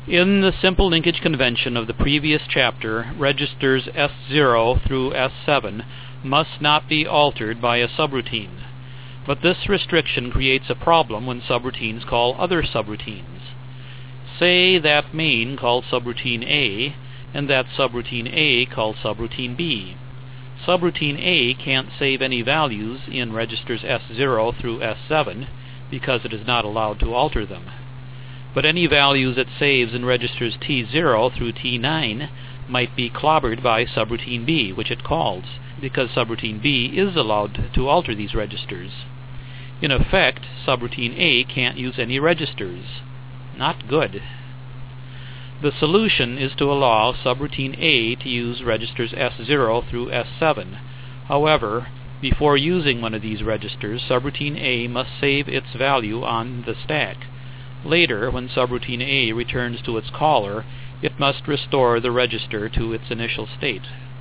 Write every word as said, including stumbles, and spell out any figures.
In the simple linkage convention of the previous chapter, registers S zero through S seven must not be altered by a subroutine. But this restriction creates a problem when subroutines call other subroutines. Say that main calls subroutine A, and that subroutine A calls subroutine B. Subroutine A can't save any values in registers S zero through S seven because it is not allowed to alter them. But any values it saves in registers T zero through T nine might be clobbered by subroutine B, which it calls, because subroutine B is allowed to alter these registers. In effect, subroutine A can't use any registers. Not good. The solution is to allow subroutine A to use registers S zero through S seven. However, before using one of these registers, subroutine A must save its value on the stack. Later, when subroutine A returns to its caller, it must restore the register to its initial state.